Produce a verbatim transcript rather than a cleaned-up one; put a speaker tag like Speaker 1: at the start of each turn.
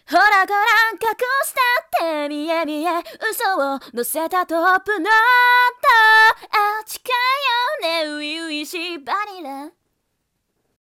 Speaker 1: ほらごらん隠したって見え見え嘘を乗せたトップノートあ近いよね初々しいバニラ